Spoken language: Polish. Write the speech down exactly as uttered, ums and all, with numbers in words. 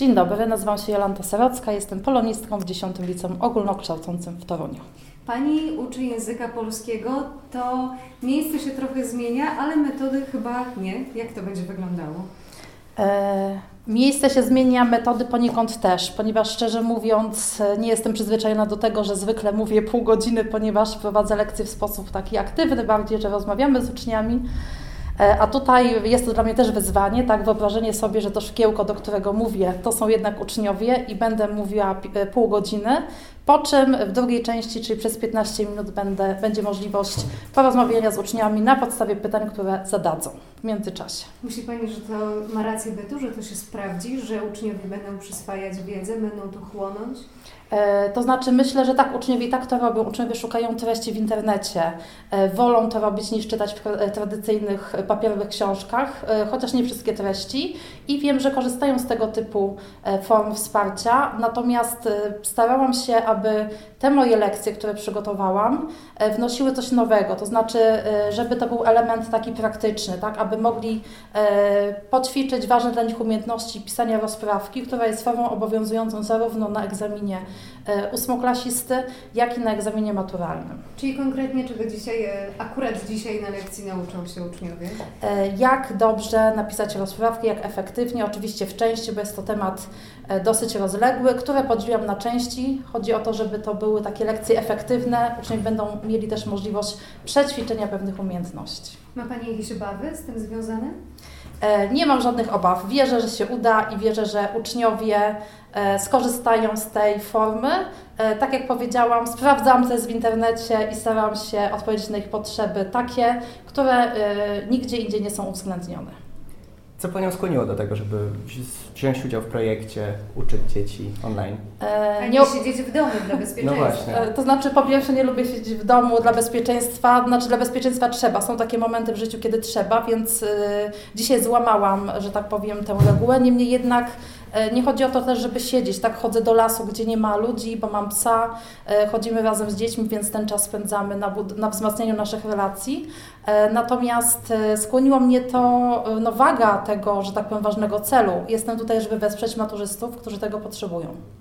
Dzień dobry, nazywam się Jolanta Serocka, jestem polonistką w dziesiątym Liceum Ogólnokształcącym w Toruniu. Pani uczy języka polskiego, to miejsce się trochę zmienia, ale metody chyba nie. Jak to będzie wyglądało? E, miejsce się zmienia, metody poniekąd też, ponieważ szczerze mówiąc nie jestem przyzwyczajona do tego, że zwykle mówię pół godziny, ponieważ prowadzę lekcje w sposób taki aktywny, bardziej, że rozmawiamy z uczniami. A tutaj jest to dla mnie też wyzwanie, tak, wyobrażenie sobie, że to szkiełko, do którego mówię, to są jednak uczniowie i będę mówiła pół godziny, po czym w drugiej części, czyli przez piętnaście minut będę, będzie możliwość porozmawiania z uczniami na podstawie pytań, które zadadzą w międzyczasie. Myśli Pani, że to ma rację bytu, że to się sprawdzi, że uczniowie będą przyswajać wiedzę, będą to chłonąć? E, to znaczy myślę, że tak, uczniowie i tak to robią, uczniowie szukają treści w internecie, e, wolą to robić niż czytać w e, tradycyjnych papierowych książkach, e, chociaż nie wszystkie treści i wiem, że korzystają z tego typu e, form wsparcia, natomiast e, starałam się, aby te moje lekcje, które przygotowałam, e, wnosiły coś nowego, to znaczy, e, żeby to był element taki praktyczny, tak, aby mogli e, poćwiczyć ważne dla nich umiejętności pisania rozprawki, która jest formą obowiązującą zarówno na egzaminie ósmoklasisty, jak i na egzaminie maturalnym. Czyli konkretnie czego dzisiaj, akurat dzisiaj na lekcji nauczą się uczniowie? Jak dobrze napisać rozprawki, jak efektywnie, oczywiście w części, bo jest to temat dosyć rozległy, które podzieliłam na części. Chodzi o to, żeby to były takie lekcje efektywne, uczniowie będą mieli też możliwość przećwiczenia pewnych umiejętności. Ma Pani jakieś obawy z tym związane? Nie mam żadnych obaw. Wierzę, że się uda i wierzę, że uczniowie skorzystają z tej formy. Tak jak powiedziałam, sprawdzam też w internecie i staram się odpowiedzieć na ich potrzeby takie, które nigdzie indziej nie są uwzględnione. Co Panią skłoniło do tego, żeby wziąć udział w projekcie, uczyć dzieci online? A nie siedzieć w domu dla bezpieczeństwa. No właśnie. To znaczy, po pierwsze, nie lubię siedzieć w domu dla bezpieczeństwa, znaczy dla bezpieczeństwa trzeba. Są takie momenty w życiu, kiedy trzeba, więc y, dzisiaj złamałam, że tak powiem, tę regułę. Niemniej jednak y, nie chodzi o to też, żeby siedzieć. Tak, chodzę do lasu, gdzie nie ma ludzi, bo mam psa, y, chodzimy razem z dziećmi, więc ten czas spędzamy na, bud- na wzmacnianiu naszych relacji. Y, natomiast y, skłoniło mnie to y, no, waga tego, że tak powiem, ważnego celu. Jestem tutaj, żeby wesprzeć maturzystów, którzy tego potrzebują.